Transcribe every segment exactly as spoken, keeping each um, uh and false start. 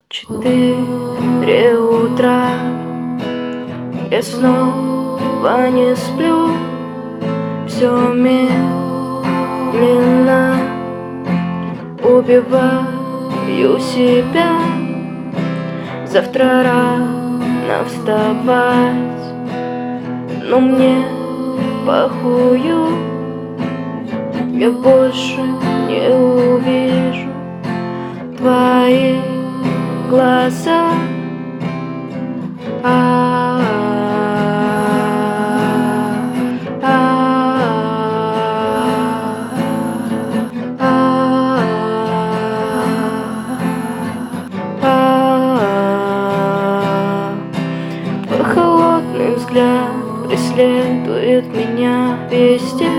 Четыре утра, я снова не сплю, все медленно убиваю себя. Завтра рано вставать, но мне похую, я больше не увижу твои глаза. А -а -а -а -а -а. Твой холодный взгляд преследует меня везде,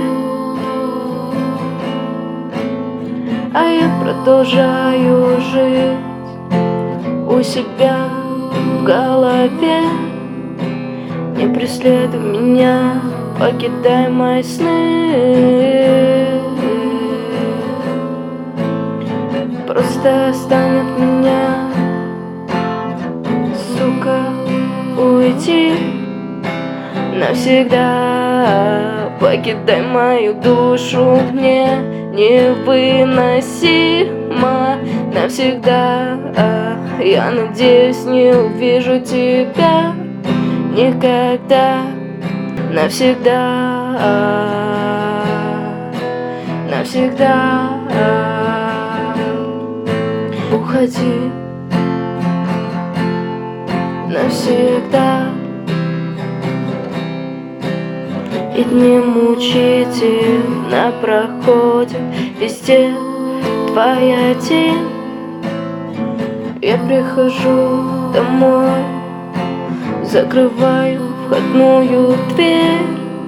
а я продолжаю жить у себя в голове. Не преследуй меня, покидай мои сны. Просто оставь от меня, сука, уйти навсегда. Покидай мою душу, мне невыносимо навсегда. Я надеюсь, не увижу тебя никогда. Навсегда, навсегда. Уходи навсегда. И дни мучительно проходят, везде твоя тень. Я прихожу домой, закрываю входную дверь.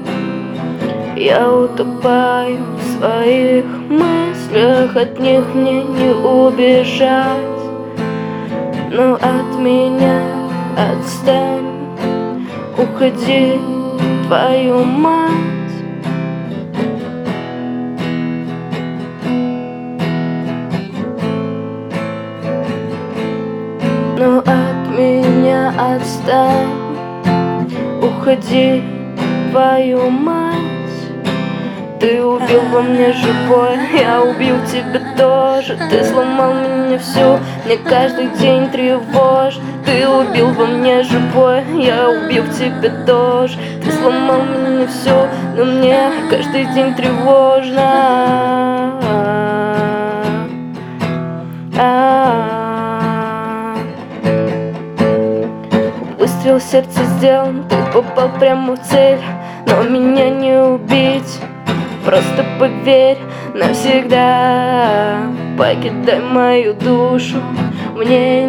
Я утопаю в своих мыслях, от них мне не убежать. Но от меня отстань, уходи, твою мать. Но от меня отстань, уходи, твою мать. Ты убил во мне живое, я убил тебя тоже. Ты сломал меня всю, мне каждый день тревожно. Ты убил во мне живое, я убил тебя тоже. Ты сломал меня всю, но мне каждый день тревожно. Выстрел в сердце сделан, ты попал прямо в цель. Но меня не убить, просто поверь навсегда. Покидай мою душу, мне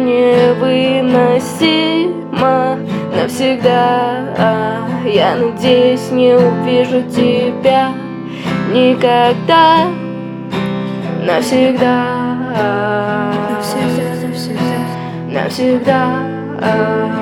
невыносимо навсегда. Я надеюсь, не увижу тебя никогда. Навсегда, навсегда, навсегда, навсегда.